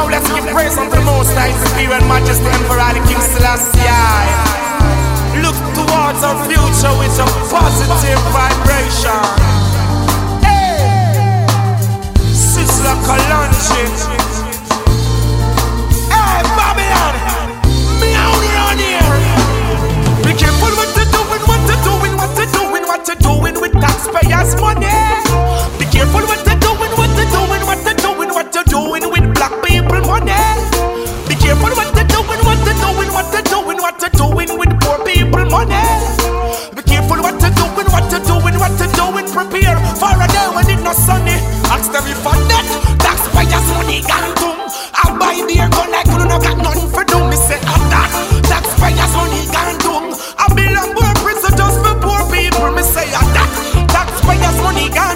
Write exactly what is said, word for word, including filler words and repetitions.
let's give praise unto the Most High, His Imperial Majesty Emperor the King Selassie. Look towards our future with a positive vibration. Hey, Sizzla Kalonji. Hey, Babylon, me out around here. Be careful what you're doing, what you're doing, what you're doing, what you're doing with taxpayers' money. Be careful what you're doing, what you're doing, what you're doing, what you're doing with black people money. Be careful what you're doing, what you're doing, what you're doing, what you're doing with poor people money. Be careful what you're doing, what you're doing, what you're doing. Prepare for a day when it's not sunny. Ask them if I'm dead. Taxpayers' money gone to. I buy beer gun like you don't got nothing for do. Me say I'm that. Taxpayers' money gone to.